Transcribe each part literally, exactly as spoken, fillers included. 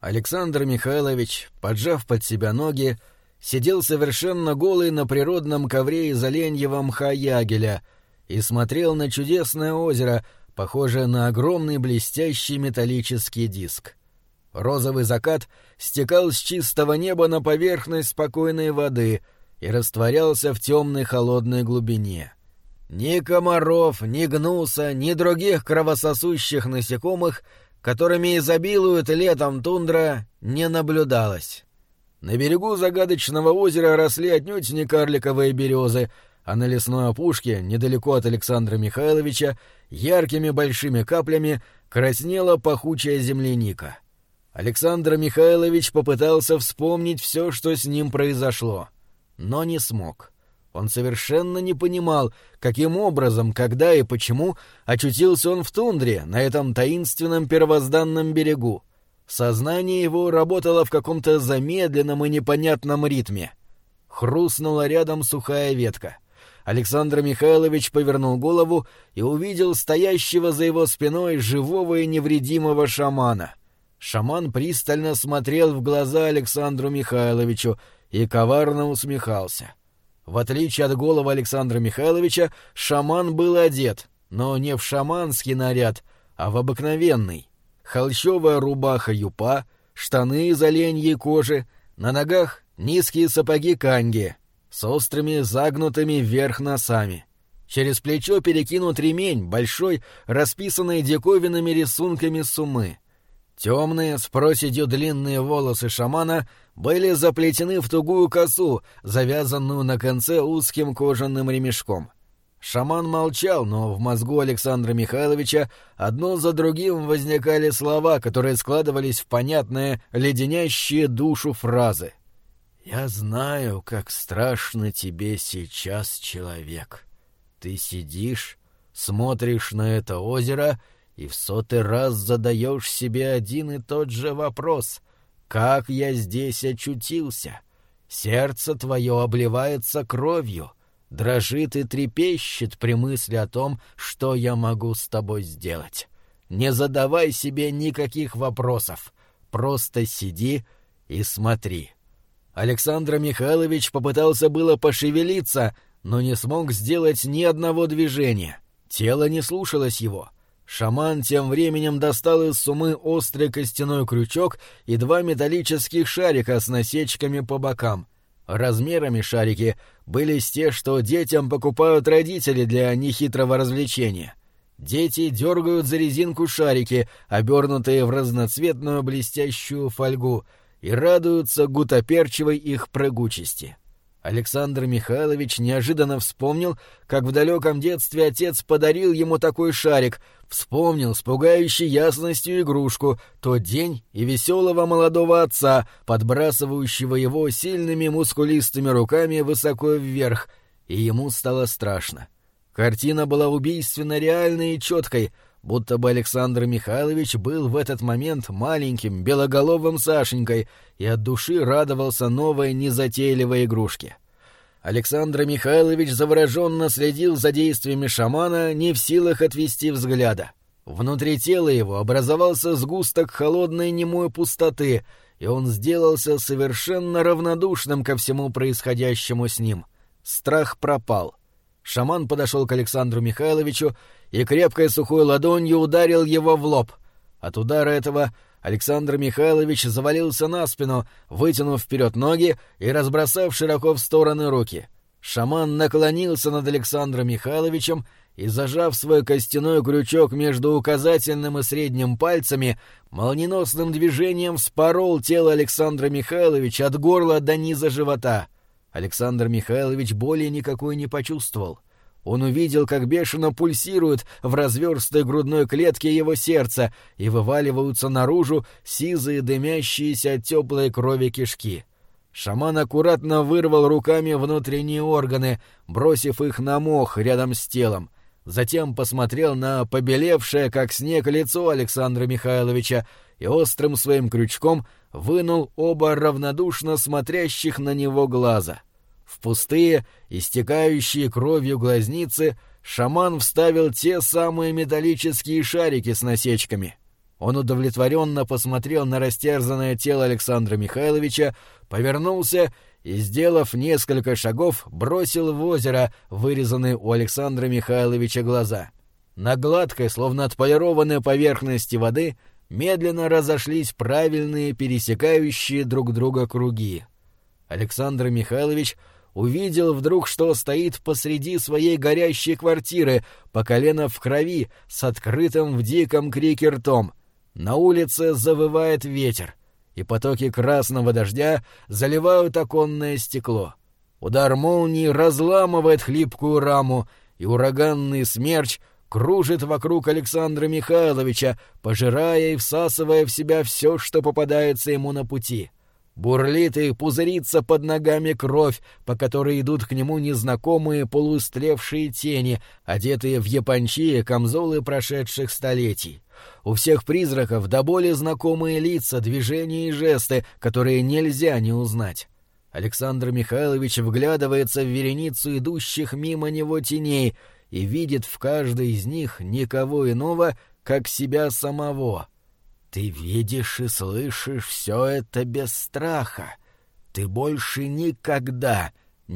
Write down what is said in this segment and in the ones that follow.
Александр Михайлович, поджав под себя ноги, сидел совершенно голый на природном ковре из оленьего мха ягеля и смотрел на чудесное озеро, похожее на огромный блестящий металлический диск. Розовый закат стекал с чистого неба на поверхность спокойной воды и растворялся в темной холодной глубине. Ни комаров, ни гнуса, ни других кровососущих насекомых, которыми изобилует летом тундра, не наблюдалось. На берегу загадочного озера росли отнюдь не карликовые березы, а на лесной опушке, недалеко от Александра Михайловича, яркими большими каплями краснела пахучая земляника. Александр Михайлович попытался вспомнить все, что с ним произошло, но не смог. Он совершенно не понимал, каким образом, когда и почему очутился он в тундре, на этом таинственном первозданном берегу. Сознание его работало в каком-то замедленном и непонятном ритме. Хрустнула рядом сухая ветка. Александр Михайлович повернул голову и увидел стоящего за его спиной живого и невредимого шамана. Шаман пристально смотрел в глаза Александру Михайловичу и коварно усмехался. В отличие от голого Александра Михайловича, шаман был одет, но не в шаманский наряд, а в обыкновенный. Холщовая рубаха-юпа, штаны из оленьей кожи, на ногах низкие сапоги канги с острыми загнутыми вверх носами. Через плечо перекинут ремень, большой, расписанный диковинными рисунками сумы. Темные, с проседью длинные волосы шамана были заплетены в тугую косу, завязанную на конце узким кожаным ремешком. Шаман молчал, но в мозгу Александра Михайловича одно за другим возникали слова, которые складывались в понятные, леденящие душу фразы. «Я знаю, как страшно тебе сейчас, человек. Ты сидишь, смотришь на это озеро и в сотый раз задаешь себе один и тот же вопрос: как я здесь очутился? Сердце твое обливается кровью, дрожит и трепещет при мысли о том, что я могу с тобой сделать. Не задавай себе никаких вопросов, просто сиди и смотри». Александр Михайлович попытался было пошевелиться, но не смог сделать ни одного движения. Тело не слушалось его. Шаман тем временем достал из сумы острый костяной крючок и два металлических шарика с насечками по бокам. Размерами шарики были с те, что детям покупают родители для нехитрого развлечения. Дети дергают за резинку шарики, обернутые в разноцветную блестящую фольгу, и радуются гутоперчивой их прыгучести. Александр Михайлович неожиданно вспомнил, как в далеком детстве отец подарил ему такой шарик, вспомнил с пугающей ясностью игрушку, тот день и веселого молодого отца, подбрасывающего его сильными мускулистыми руками высоко вверх, и ему стало страшно. Картина была убийственно реальной и четкой, будто бы Александр Михайлович был в этот момент маленьким белоголовым Сашенькой и от души радовался новой незатейливой игрушке. Александр Михайлович завороженно следил за действиями шамана, не в силах отвести взгляда. Внутри тела его образовался сгусток холодной немой пустоты, и он сделался совершенно равнодушным ко всему происходящему с ним. Страх пропал. Шаман подошел к Александру Михайловичу и крепкой сухой ладонью ударил его в лоб. От удара этого Александр Михайлович завалился на спину, вытянув вперед ноги и разбросав широко в стороны руки. Шаман наклонился над Александром Михайловичем и, зажав свой костяной крючок между указательным и средним пальцами, молниеносным движением вспорол тело Александра Михайловича от горла до низа живота. Александр Михайлович боли никакой не почувствовал. Он увидел, как бешено пульсирует в разверстой грудной клетке его сердце и вываливаются наружу сизые дымящиеся от теплой крови кишки. Шаман аккуратно вырвал руками внутренние органы, бросив их на мох рядом с телом. Затем посмотрел на побелевшее, как снег, лицо Александра Михайловича и острым своим крючком вынул оба равнодушно смотрящих на него глаза. В пустые, истекающие кровью глазницы шаман вставил те самые металлические шарики с насечками. Он удовлетворенно посмотрел на растерзанное тело Александра Михайловича, повернулся и, сделав несколько шагов, бросил в озеро вырезанные у Александра Михайловича глаза. На гладкой, словно отполированной поверхности воды медленно разошлись правильные пересекающие друг друга круги. Александр Михайлович увидел вдруг, что стоит посреди своей горящей квартиры, по колено в крови, с открытым в диком крике ртом. На улице завывает ветер, и потоки красного дождя заливают оконное стекло. Удар молнии разламывает хлипкую раму, и ураганный смерч кружит вокруг Александра Михайловича, пожирая и всасывая в себя все, что попадается ему на пути. Бурлит и пузырится под ногами кровь, по которой идут к нему незнакомые полуистлевшие тени, одетые в япончи и камзолы прошедших столетий. У всех призраков до боли знакомые лица, движения и жесты, которые нельзя не узнать. Александр Михайлович вглядывается в вереницу идущих мимо него теней и видит в каждой из них никого иного, как себя самого. Ты видишь и слышишь все это без страха. Ты больше никогда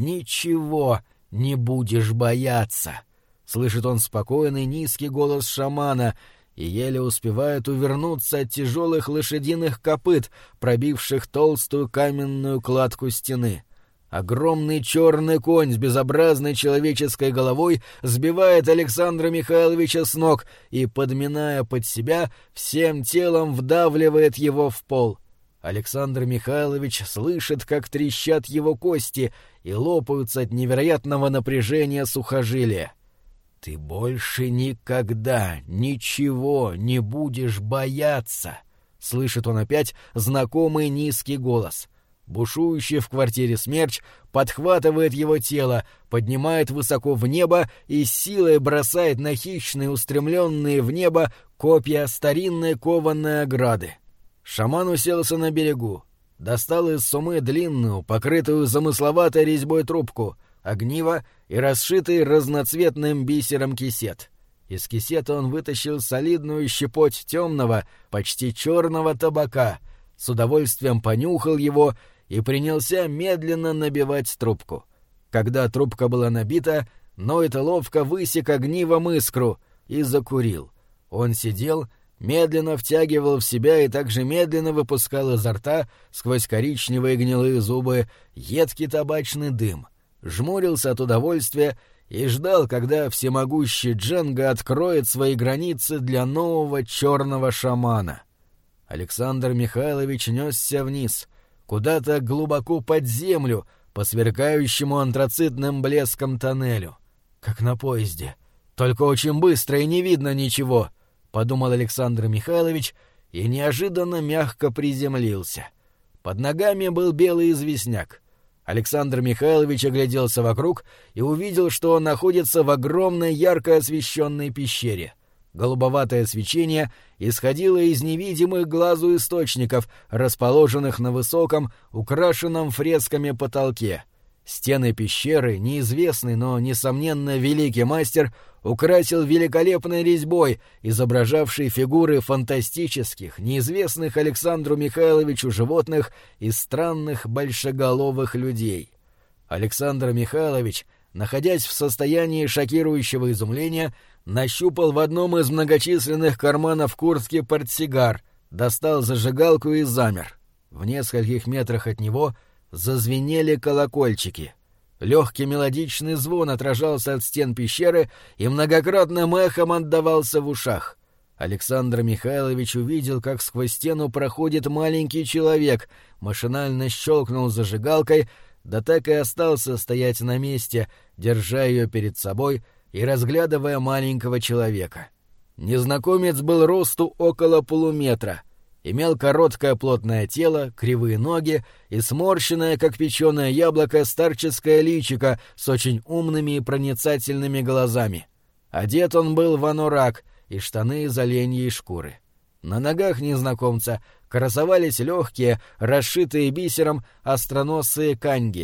ничего не будешь бояться. Слышит он спокойный низкий голос шамана и еле успевает увернуться от тяжелых лошадиных копыт, пробивших толстую каменную кладку стены. Огромный черный конь с безобразной человеческой головой сбивает Александра Михайловича с ног и, подминая под себя, всем телом вдавливает его в пол. Александр Михайлович слышит, как трещат его кости и лопаются от невероятного напряжения сухожилия. «Ты больше никогда ничего не будешь бояться!» — слышит он опять знакомый низкий голос. Бушующий в квартире смерч подхватывает его тело, поднимает высоко в небо и силой бросает на хищные, устремленные в небо копья старинной кованой ограды. Шаман уселся на берегу, достал из сумы длинную, покрытую замысловатой резьбой трубку, огниво и расшитый разноцветным бисером кисет. Из кисета он вытащил солидную щепоть темного, почти черного табака, с удовольствием понюхал его и принялся медленно набивать трубку. Когда трубка была набита, Нойт ловко высек огнивом искру и закурил. Он сидел, медленно втягивал в себя и также медленно выпускал изо рта сквозь коричневые гнилые зубы едкий табачный дым, жмурился от удовольствия и ждал, когда всемогущий Дженга откроет свои границы для нового черного шамана. Александр Михайлович несся вниз, куда-то глубоко под землю, по сверкающему антрацитным блеском тоннелю. Как на поезде. Только очень быстро и не видно ничего, — подумал Александр Михайлович и неожиданно мягко приземлился. Под ногами был белый известняк. Александр Михайлович огляделся вокруг и увидел, что он находится в огромной ярко освещенной пещере. Голубоватое свечение исходило из невидимых глазу источников, расположенных на высоком, украшенном фресками потолке. Стены пещеры неизвестный, но, несомненно, великий мастер украсил великолепной резьбой, изображавшей фигуры фантастических, неизвестных Александру Михайловичу животных и странных большеголовых людей. Александр Михайлович, находясь в состоянии шокирующего изумления, нащупал в одном из многочисленных карманов куртки портсигар, достал зажигалку и замер. В нескольких метрах от него зазвенели колокольчики. Легкий мелодичный звон отражался от стен пещеры и многократным эхом отдавался в ушах. Александр Михайлович увидел, как сквозь стену проходит маленький человек, машинально щелкнул зажигалкой, да так и остался стоять на месте, держа ее перед собой и разглядывая маленького человека. Незнакомец был росту около полуметра, имел короткое плотное тело, кривые ноги и сморщенное, как печеное яблоко, старческое личико с очень умными и проницательными глазами. Одет он был в анорак и штаны из оленьей шкуры. На ногах незнакомца красовались легкие, расшитые бисером остроносые каньги.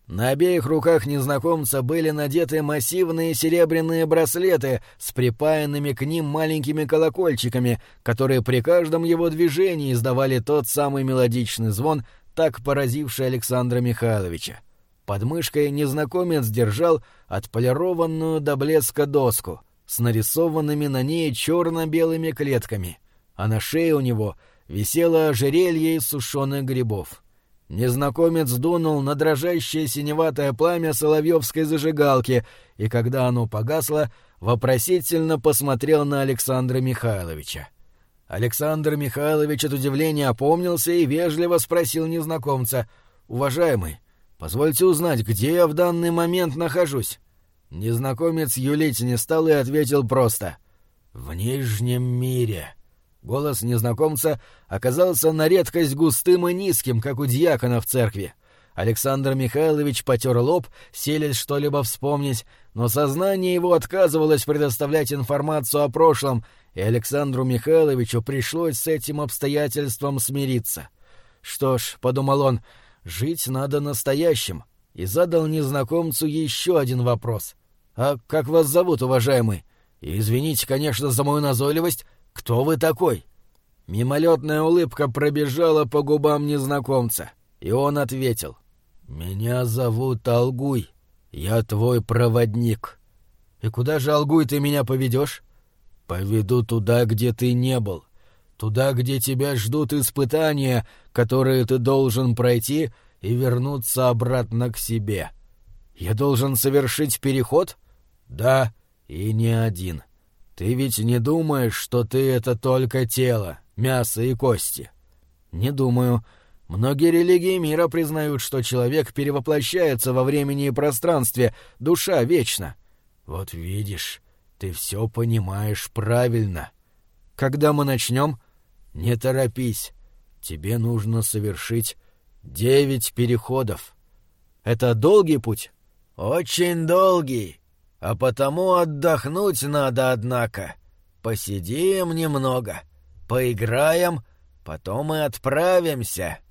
На обеих руках незнакомца были надеты массивные серебряные браслеты с припаянными к ним маленькими колокольчиками, которые при каждом его движении издавали тот самый мелодичный звон, так поразивший Александра Михайловича. Под мышкой незнакомец держал отполированную до блеска доску с нарисованными на ней черно-белыми клетками, а на шее у него висело ожерелье из сушеных грибов. Незнакомец дунул на дрожащее синеватое пламя соловьевской зажигалки, и когда оно погасло, вопросительно посмотрел на Александра Михайловича. Александр Михайлович от удивления опомнился и вежливо спросил незнакомца: «Уважаемый, позвольте узнать, где я в данный момент нахожусь?» Незнакомец юлить не стал и ответил просто: «В Нижнем мире». Голос незнакомца оказался на редкость густым и низким, как у дьякона в церкви. Александр Михайлович потер лоб, селись что-либо вспомнить, но сознание его отказывалось предоставлять информацию о прошлом, и Александру Михайловичу пришлось с этим обстоятельством смириться. «Что ж», — подумал он, — «жить надо настоящим», и задал незнакомцу еще один вопрос. «А как вас зовут, уважаемый? И извините, конечно, за мою назойливость, кто вы такой?» Мимолетная улыбка пробежала по губам незнакомца, и он ответил: «Меня зовут Алгуй, я твой проводник». «И куда же, Алгуй, ты меня поведешь?» «Поведу туда, где ты не был, туда, где тебя ждут испытания, которые ты должен пройти и вернуться обратно к себе». «Я должен совершить переход?» «Да, и не один. Ты ведь не думаешь, что ты — это только тело, мясо и кости?» «Не думаю. Многие религии мира признают, что человек перевоплощается во времени и пространстве, душа вечна». «Вот видишь, ты все понимаешь правильно». «Когда мы начнем?» «Не торопись. Тебе нужно совершить девять переходов». «Это долгий путь?» «Очень долгий. А потому отдохнуть надо, однако. Посидим немного, поиграем, потом и отправимся».